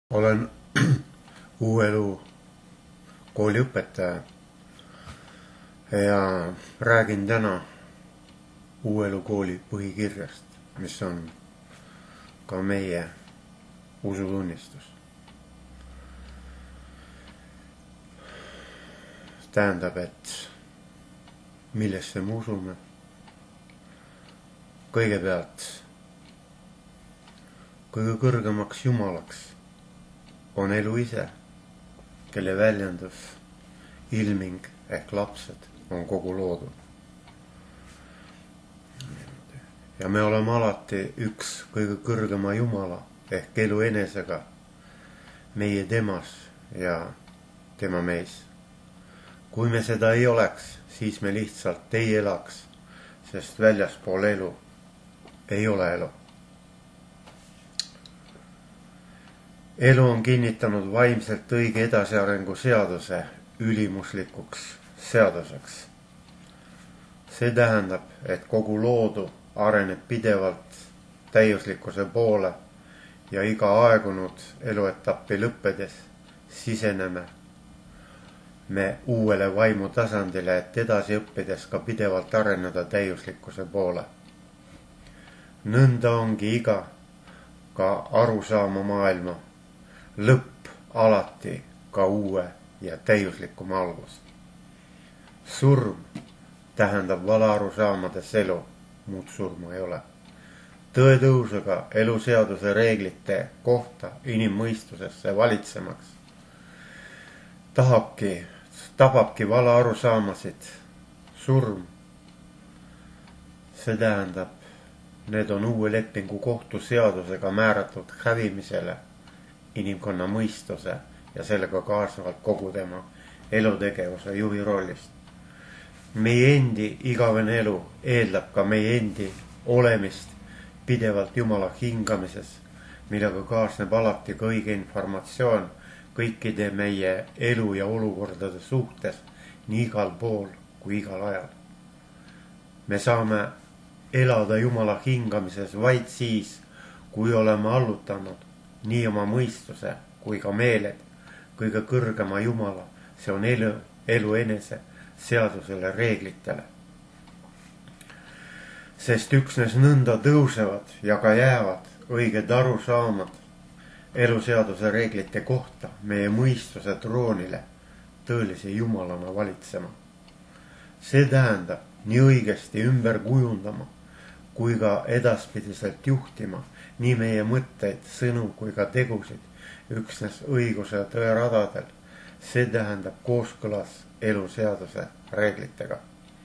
Olen Uue Elu kooli õpetaja ja räägin täna Uue Elu kooli põhikirjast, mis on ka meie usutunnistus. Tähendab, et millesse me usume. Kõigepealt kõige kõrgemaks Jumalaks on elu ise, kelle väljendus, ilming ehk lapsed on kogu loodud. Ja me oleme alati üks kõige kõrgema Jumala ehk elu enesega, meie temas ja tema meis. Kui me seda ei oleks, siis me lihtsalt ei elaks, sest väljaspool elu ei ole elu. Elu on kinnitanud vaimselt õige edasiarengu seaduse ülimuslikuks seaduseks. See tähendab, et kogu loodu areneb pidevalt täiuslikkuse poole ja iga aegunud eluetappi lõppedes siseneme me uuele vaimu tasandile, et edasi õppides ka pidevalt areneda täiuslikkuse poole. Nõnda ongi iga ka arusaama maailma lõpp alati ka uue ja täiuslikuma algus. Surm tähendab vale arusaamades elu, muud surma ei ole. Tõetõusega eluseaduse reeglite kohta inimmõistusesse valitsemaks tababki vale arusaamasid surm. See tähendab, need on uue lepingu kohtuseadusega määratud hävimisele inimkonna mõistuse ja sellega kaasnevalt kogu tema elutegevuse juhi rollist. Meie endi igavene elu eeldab ka meie endi olemist pidevalt Jumala hingamises, millega kaasneb alati ka õige informatsioon kõikide meie elu ja olukordade suhtes nii igal pool kui igal ajal. Me saame elada Jumala hingamises vaid siis, kui oleme allutanud nii oma mõistuse kui ka meeled kõige kõrgema Jumala, see on elu enese seadusele reeglitele. Sest üksnes nõnda tõusevad ja ka jäävad õiged arusaamad eluseaduse reeglite kohta meie mõistuse troonile tõelise Jumalana valitsema. See tähendab nii õigesti ümber kujundama kui ka edaspidiselt juhtima nii meie mõtteid, sõnu kui ka tegusid üksnes õiguse ja tõe radadel. See tähendab kooskõlas eluseaduse reeglitega.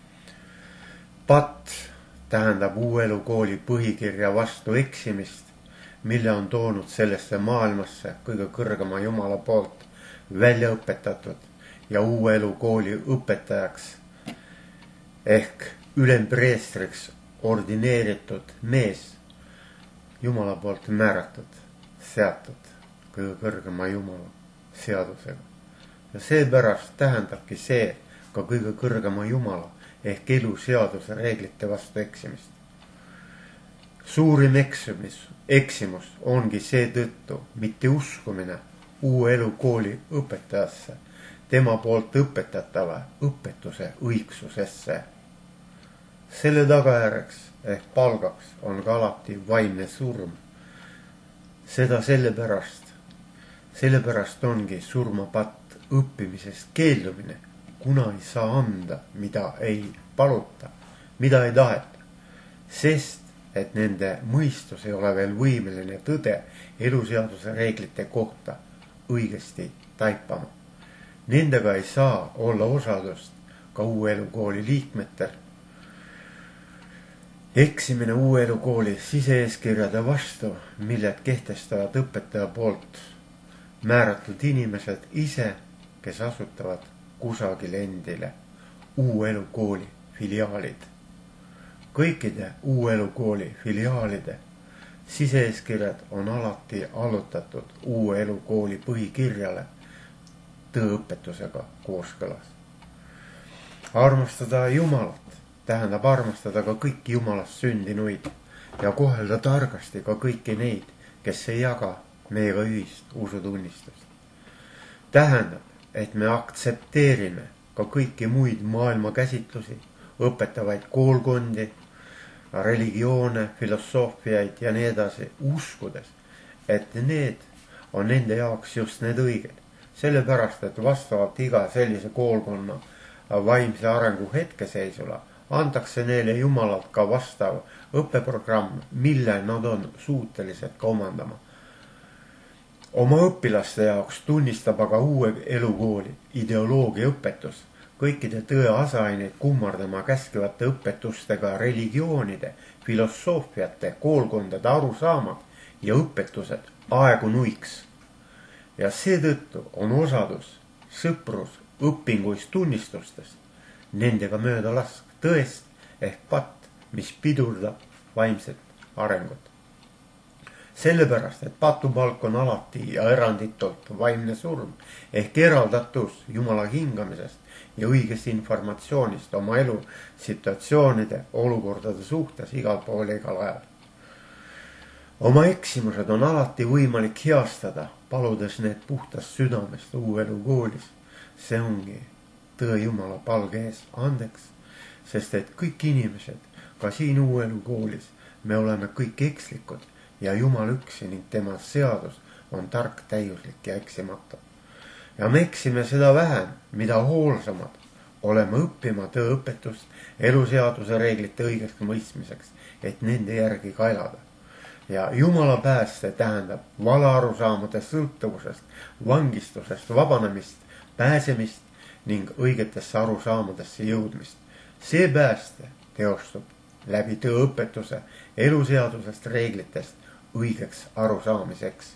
Patt tähendab Uue Elu kooli põhikirja vastu eksimist, mille on toonud sellesse maailmasse kõige kõrgema Jumala poolt välja õpetatud ja Uue Elu kooli õpetajaks ehk ülempreestriks ordineeritud mees, Jumala poolt määratud, seatud kõige kõrgema Jumala seadusega. Ja seepärast tähendabki see ka kõige kõrgema Jumala ehk eluseaduse reeglite vastu eksimist. Suurim eksimus ongi seetõttu mitte uskumine Uue Elu kooli õpetajasse, tema poolt õpetatava õpetuse õigsusesse. Selle tagajärjeks ehk palgaks on ka alati vaimne surm. Seda sellepärast ongi surmapatt õppimisest keeldumine, kuna ei saa anda, mida ei paluta, mida ei taheta, sest et nende mõistus ei ole veel võimeline tõde eluseaduse reeglite kohta õigesti taipama. Nendega ei saa olla osadust ka Uue Elu kooli liikmetel. Eksimine Uue Elu kooli sise-eeskirjade vastu, milled kehtestavad õpetaja poolt määratud inimesed ise, kes asutavad kusagil endile Uue Elu kooli filiaalid. Kõikide Uue Elu kooli filiaalide sise-eeskirjad on alati allutatud Uue Elu kooli põhikirjale tõeõpetusega kooskõlas. Armastada Jumalat tähendab armastada ka kõiki Jumalast sündinuid ja kohelda targasti ka kõiki neid, kes ei jaga meiega ühist usutunnistust. Tähendab, et me aktsepteerime ka kõiki muid maailmakäsitlusi, õpetavaid koolkondi, religioone, filosoofiaid ja nii edasi, uskudes, et need on nende jaoks just need õiged. Sellepärast, et vastavalt iga sellise koolkonna vaimse arengu hetkeseisula antakse neile Jumalalt ka vastav õppeprogramm, mille nad on suutelised ka omandama. Oma õpilaste jaoks tunnistab aga uue elukooli ideoloogia õpetus kõikide tõe aseaineid kummardama käskivate õpetustega religioonide, filosoofiate, koolkondade arusaamad ja õpetused aegunuiks. Ja seetõttu on osadus, sõprus, õpinguist tunnistustest nendega mööda lask tõest ehk patt, mis pidurdab vaimset arengut. Sellepärast, et patupalk on alati ja eranditult vaimne surm ehk eraldatus Jumala hingamisest ja õigest informatsioonist oma elu situatsioonide, olukordade suhtes igal pool ja igal ajal. Oma eksimused on alati võimalik heastada, paludes need puhtast südamest uuelu koolis. See ongi tõe Jumala palge ees andeks, sest et kõik inimesed, ka siin uuelu koolis, me oleme kõik ekslikud ja Jumal üksi ning tema seadus on tark, täiuslik ja eksimatu. Ja me eksime seda vähem, mida hoolsamad oleme õppima tõeõpetust eluseaduse reeglite õigeks mõistmiseks, et nende järgi ka elada. Ja Jumala pääste tähendab valearusaamade sõltuvusest, vangistusest, vabanemist, pääsemist ning õigetesse arusaamadesse jõudmist. See pääste teostub läbi tõeõpetuse eluseadusest reeglitest õigeks arusaamiseks.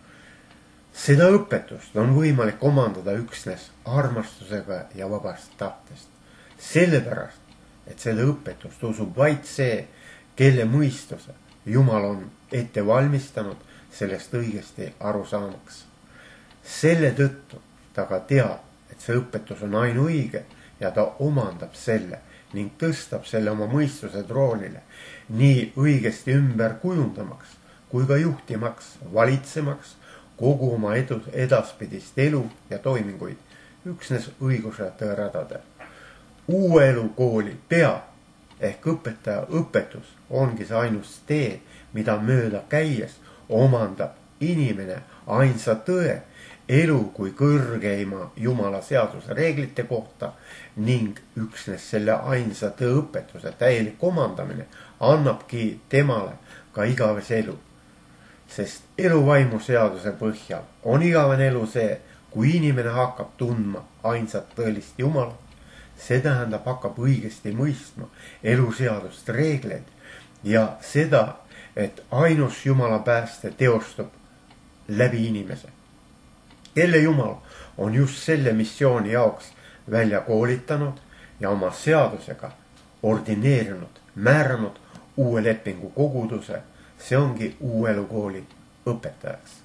Seda õpetust on võimalik omandada üksnes armastusega ja vabast tahtest. Sellepärast, et seda õpetust usub vaid see, kelle mõistuse Jumal on ette valmistanud sellest õigesti arusaamaks. Selle tõttu ta ka teab, et see õpetus on ainuõige ja ta omandab selle ning tõstab selle oma mõistuse troonile nii õigesti ümber kujundamaks kui ka juhtimaks, valitsemaks kogu oma edaspidist elu ja toiminguid üksnes õiguse tõeradade. Uue elu kooli pea ehk õpetaja õpetus ongi see ainus tee, mida mööda käies omandab inimene ainsa tõe elu kui kõrgeima Jumala seaduse reeglite kohta ning üksnes selle ainsa tõeõpetuse täielik omandamine annabki temale ka igavese elu. Sest eluvaimu seaduse põhjal on igavene elu see, kui inimene hakkab tundma ainsat tõelist Jumalat. See tähendab, hakkab õigesti mõistma eluseadust reegleid ja seda, et ainus Jumala pääste teostub läbi inimese, kelle Jumal on just selle missiooni jaoks välja koolitanud ja oma seadusega ordineerinud, määranud uue lepingu koguduse. See ongi uuelukooli õpetajaks.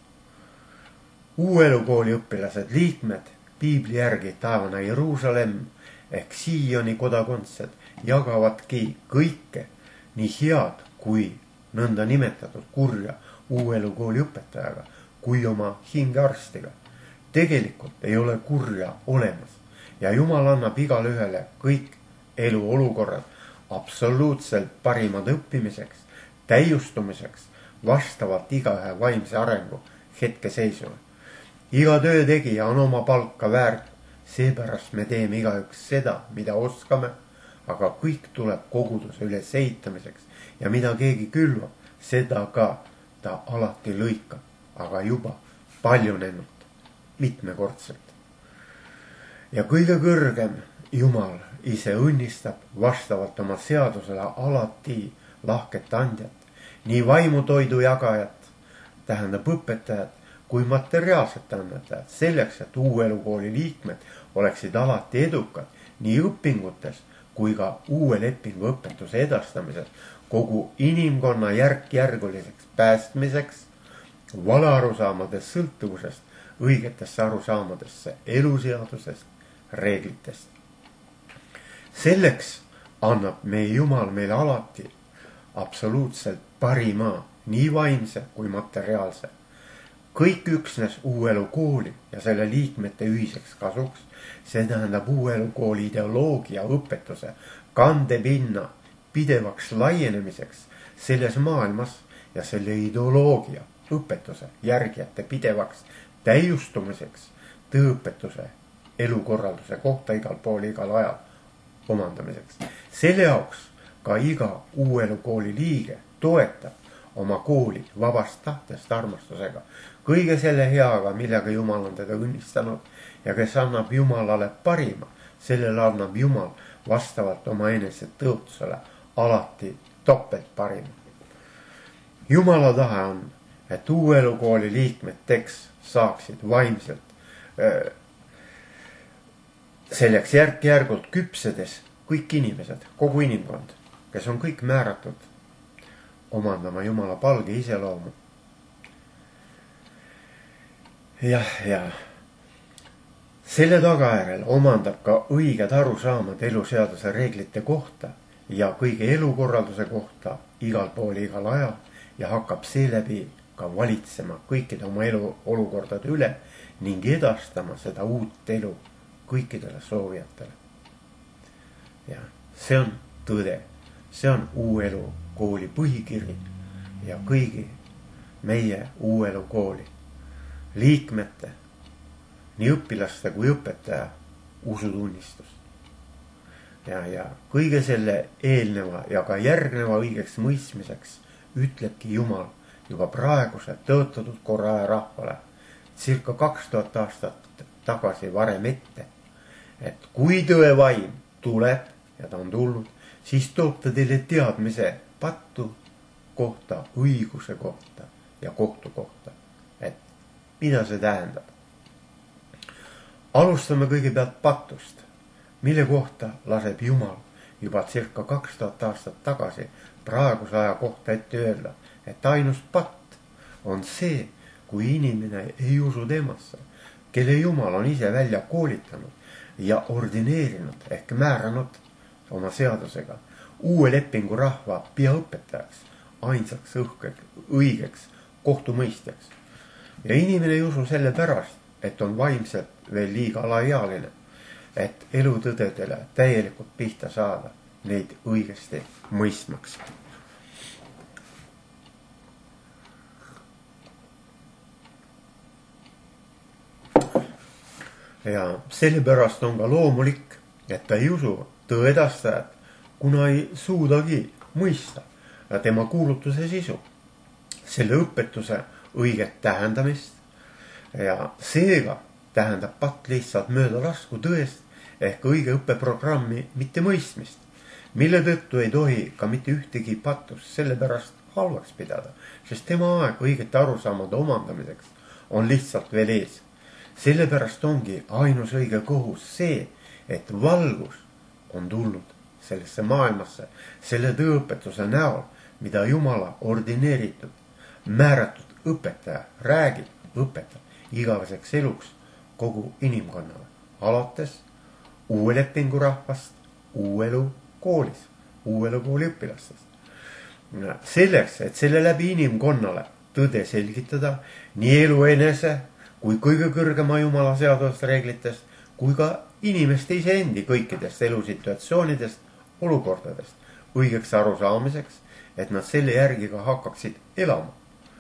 Uuelukooli õpilased liikmed Piibli järgi taevana Jeruusalemm ehk Sioni kodakondsed jagavadki kõike nii head kui nõnda nimetatud kurja uuelukooli õpetajaga kui oma hingearstiga. Tegelikult ei ole kurja olemas ja Jumal annab igale ühele kõik eluolukorrad absoluutselt parimad õppimiseks, täiustumiseks, vastavalt igaühe vaimse arengu hetkeseisule. Iga töötegija on oma palka väärt, seepärast me teeme igaüks seda, mida oskame, aga kõik tuleb koguduse üles ehitamiseks ja mida keegi külvab, seda ka ta alati lõikab, aga juba paljunenult, mitmekordselt. Ja kõige kõrgem Jumal ise õnnistab vastavalt oma seadusele alati lahket andjat, nii vaimutoidu jagajat, tähendab õpetajat, kui materiaalsete annetajad, selleks, et uuelukooli liikmed oleksid alati edukad nii õpingutes kui ka uue lepingu õpetuse edastamises kogu inimkonna järk-järguliseks päästmiseks, valearusaamadest sõltuvusest õigetesse arusaamadesse eluseadusest, reeglitest. Selleks annab meie Jumal meile alati absoluutselt parima, nii vaimse kui materiaalse. kõik üksnes uuelu kooli ja selle liikmete ühiseks kasuks. See tähendab uuelu kooli ideoloogia õpetuse kandepinna pidevaks laienemiseks selles maailmas ja selle ideoloogia õpetuse järgijate pidevaks täiustumiseks tõõpetuse elukorralduse kohta igal pool, igal ajal omandamiseks. Selle jaoks ka iga uuelu kooli liige toetab oma kooli vabast tahtest armastusega, kõige selle heaga, millega Jumal on teda õnnistanud ja kes annab Jumalale parima, sellele annab Jumal vastavalt oma enese tõotusele alati topelt parima. Jumala tahe on, et uuelu kooli liikmed saaksid vaimselt selleks järk-järgult küpsedes kõik inimesed, kogu inimkond, kes on kõik määratud omandama Jumala palge iseloomu. Ja selle tagajärjel omandab ka õiged arusaamad eluseaduse reeglite kohta ja kõige elukorralduse kohta igal pool, igal ajal ja hakkab seeläbi ka valitsema kõikide oma elu olukordade üle ning edastama seda uut elu kõikidele soovijatele. Ja see on tõde. See on uuelu kooli põhikiri ja kõigi meie uuelu kooli liikmete, nii õpilaste kui õpetaja usutunnistus. Ja kõige selle eelneva ja ka järgneva õigeks mõistmiseks ütlebki Jumal juba praeguse tõotatud korra aja rahvale circa 2000 aastat tagasi varem ette, et kui tõe vaim tuleb ja ta on tulnud, siis toob ta teile teadmise pattu kohta, õiguse kohta ja kohtu kohta. Et mida see tähendab? Alustame kõigepealt patust, mille kohta laseb Jumal juba circa 2000 aastat tagasi praeguse aja kohta ette öelda, et ainus patt on see, kui inimene ei usu temasse, kelle Jumal on ise välja koolitanud ja ordineerinud ehk määranud oma seadusega uue lepingu rahva peaõpetajaks, ainsaks õigeks kohtumõistjaks. Ja inimene ei usu selle pärast, et on vaimselt veel liiga alaealine, et elutõdedele täielikult pihta saada, neid õigesti mõistmaks. Ja sellepärast on ka loomulik, et ta ei usu tõedastajat, kuna ei suudagi mõista tema kuulutuse sisu, selle õpetuse õiget tähendamist ja seega tähendab patt lihtsalt mööda lasku tõest ehk õige õppeprogrammi mitte mõistmist, mille tõttu ei tohi ka mitte ühtegi patust sellepärast halvaks pidada, sest tema aeg õigete arusaamade omandamiseks on lihtsalt veel ees. Sellepärast ongi ainus õige kohus see, et valgus on tulnud sellesse maailmasse selle tõõpetuse näol, mida Jumala ordineeritud, määratud õpetaja räägib, õpetab igaveseks eluks kogu inimkonnale, alates uue lepingu rahvast, uuelu koolis, uuelu kooli õpilastest. Selleks, et selle läbi inimkonnale tõde selgitada nii elu enese kui kõige kõrgema Jumala seadusest reeglitest, kui ka inimeste iseendi kõikidest elusituatsioonidest, olukordadest õigeks arusaamiseks, et nad selle järgi ka hakkaksid elama.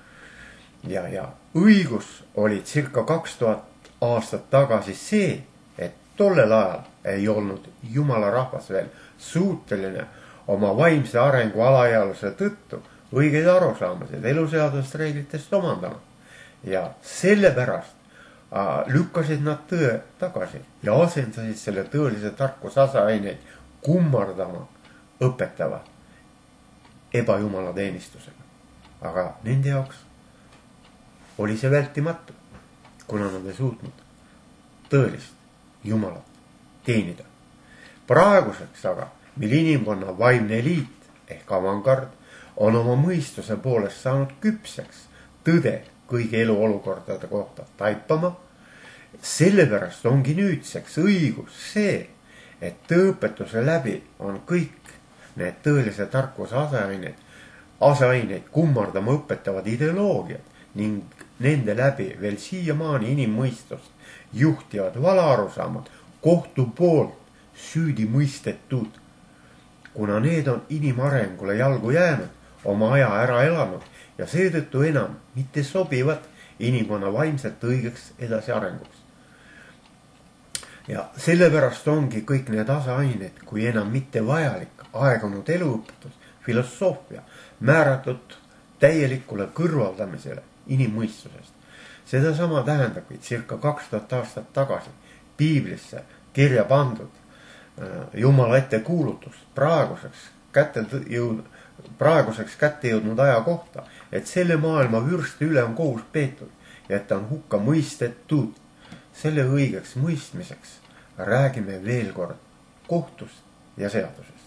Ja õigus oli circa 2000 aastat tagasi see, et tollel ajal ei olnud Jumala rahvas veel suuteline oma vaimse arengu alaealuse tõttu õigeid arusaamasid eluseadusest reeglitest omandama. Ja sellepärast lükkasid nad tõe tagasi ja asendasid selle tõelise tarkuse aseaineid kummardama õpetava ebajumala teenistusega. Aga nende jaoks oli see vältimatu, kuna nad ei suutnud tõelist Jumalat teenida. Praeguseks aga, mil inimkonna vaimne eliit ehk avangard on oma mõistuse poolest saanud küpseks tõde kõigi eluolukordade kohta taipama, sellepärast ongi nüüdseks õigus see, et tõõpetuse läbi on kõik need tõelise tarkuse aseaineid kummardama õpetavad ideoloogiad ning nende läbi veel siiamaani inimmõistust juhtivad valaarusaamad kohtu poolt süüdi mõistetud, kuna need on inimarengule jalgu jäänud, oma aja ära elanud ja seetõttu enam mitte sobivad inimkonna vaimselt õigeks edasiarenguks. Ja sellepärast ongi kõik need aseained, kui enam mitte vajalik aegunud eluõpetus, filosoofia, määratud täielikule kõrvaldamisele inimmõistusest. Seda sama tähendabki circa 2000 aastat tagasi piiblisse kirja pandud Jumala ette kuulutus praeguseks kätte jõudnud aja kohta, et selle maailma vürste üle on kohus peetud ja et ta on hukka mõistetud. Selle õigeks mõistmiseks räägime veel kord kohtust ja seadusest.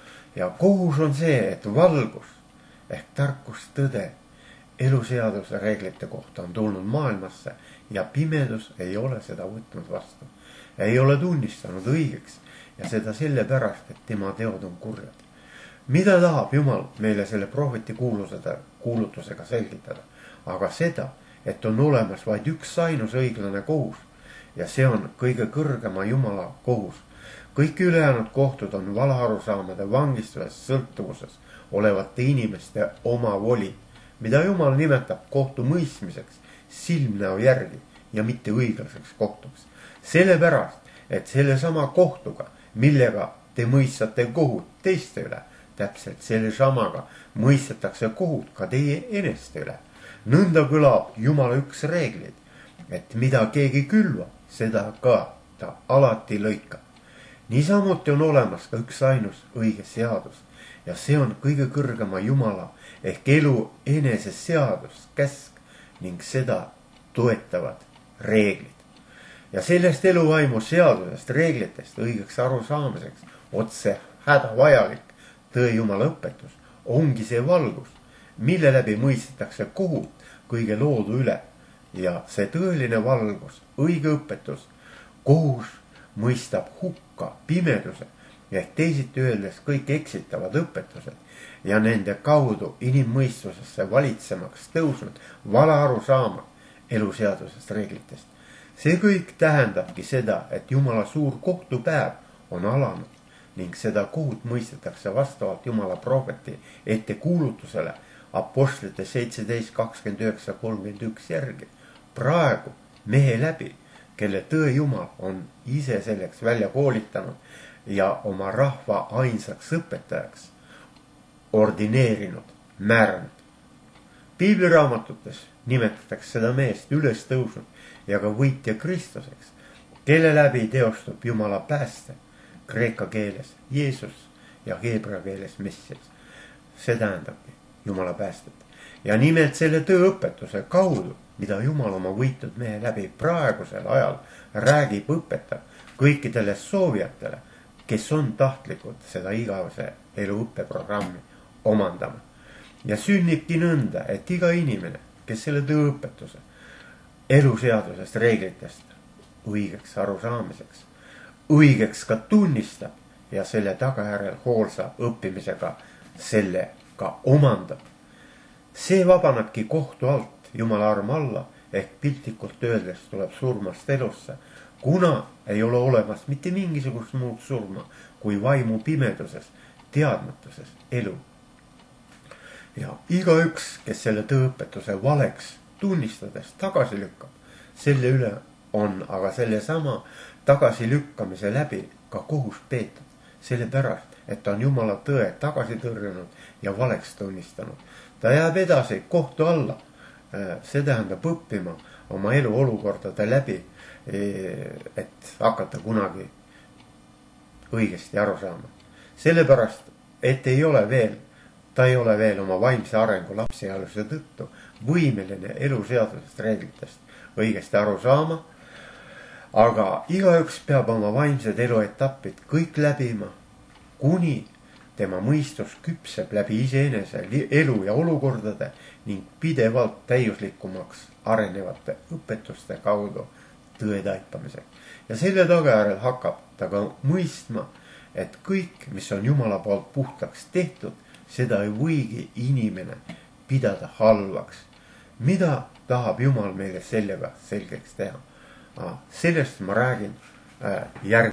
Ja kohus on see, et valgus ehk tarkus, tõde eluseaduse reeglite kohta on tulnud maailmasse ja pimedus ei ole seda võtnud vastu. Ei ole tunnistanud õigeks ja seda sellepärast, et tema teod on kurjad. Mida tahab Jumal meile selle prohveti kuulutusega selgitada? Aga seda, et on olemas vaid üks ainus õiglane kohus ja see on kõige kõrgema Jumala kohus. Kõik ülejäänud kohtud on valaarusaamade vangistuses sõltuvuses olevate inimeste oma voli, mida Jumal nimetab kohtu mõistmiseks silmnäo järgi ja mitte õiglaseks kohtuks. Sellepärast, et selle sama kohtuga, millega te mõistate kohut teiste üle, täpselt selle samaga mõistetakse kohut ka teie eneste üle. Nõnda kõlab Jumala üks reeglid, et mida keegi külvab, seda ka ta alati lõikab. Niisamuti on olemas ka üks ainus õige seadus ja see on kõige kõrgema Jumala ehk elu enese seadus, käsk ning seda toetavad reeglid. Ja sellest eluvaimu seadusest, reeglitest õigeks arusaamiseks otse hädavajalik tõe Jumala õpetus ongi see valgus, mille läbi mõistetakse kohut kõige loodu üle. Ja see tõeline valgus, õige õpetus, kohus mõistab hukka pimeduse ehk teisiti öeldes kõik eksitavad õpetused ja nende kaudu inimmõistusesse valitsemaks tõusnud vala arusaama eluseadusest reeglitest. See kõik tähendabki seda, et Jumala suur kohtupäev on alanud ning seda kohut mõistetakse vastavalt Jumala prohveti ettekuulutusele apostlite 17:29-31 järgi. Praegu mehe läbi, kelle tõe Jumal on ise selleks välja koolitanud ja oma rahva ainsaks õpetajaks ordineerinud, määranud. Piibliraamatutes nimetatakse seda meest üles tõusnud ja ka võitja Kristuseks, kelle läbi teostub Jumala pääste kreeka keeles Jeesus ja heebrea keeles Messias. See tähendabki Jumala päästet. Ja nimelt selle tööõpetuse kaudu, mida Jumal oma võitud mehe läbi praegusel ajal räägib, õpetab kõikidele soovijatele, kes on tahtlikud seda igavese elu õppeprogrammi omandama. Ja sünnibki nõnda, et iga inimene, kes selle tööõpetuse eluseadusest reeglitest õigeks arusaamiseks, õigeks ka tunnistab ja selle tagajärjel hoolsa õppimisega selle ka omandab. See vabanebki kohtu alt Jumala arm alla ehk piltlikult öeldes tuleb surmast elusse, kuna ei ole olemas mitte mingisugust muud surma kui vaimu pimeduses, teadmatuses elu. Ja igaüks, kes selle tööõpetuse valeks tunnistades tagasi lükkab, selle üle on aga selle sama tagasilükkamise läbi ka kohus peetud, sellepärast, et ta on Jumala tõe tagasi tõrjunud ja valeks tunnistanud. Ta jääb edasi kohtu alla, see tähendab õppima oma elu olukordade läbi, et hakata kunagi õigesti aru saama. Sellepärast, et ta ei ole veel oma vaimse arengu lapsealuse tõttu võimeline eluseadusest reeglitest õigesti aru saama, aga igaüks peab oma vaimsed eluetapid kõik läbima, kuni tema mõistus küpseb läbi iseenese elu ja olukordade ning pidevalt täiuslikumaks arenevate õpetuste kaudu tõe taipamiseks. Ja selle tagajärjel hakkab ta ka mõistma, et kõik, mis on Jumala poolt puhtaks tehtud, seda ei võigi inimene pidada halvaks. Mida tahab Jumal meile sellega selgeks teha. Sellest ma räägin järgmine.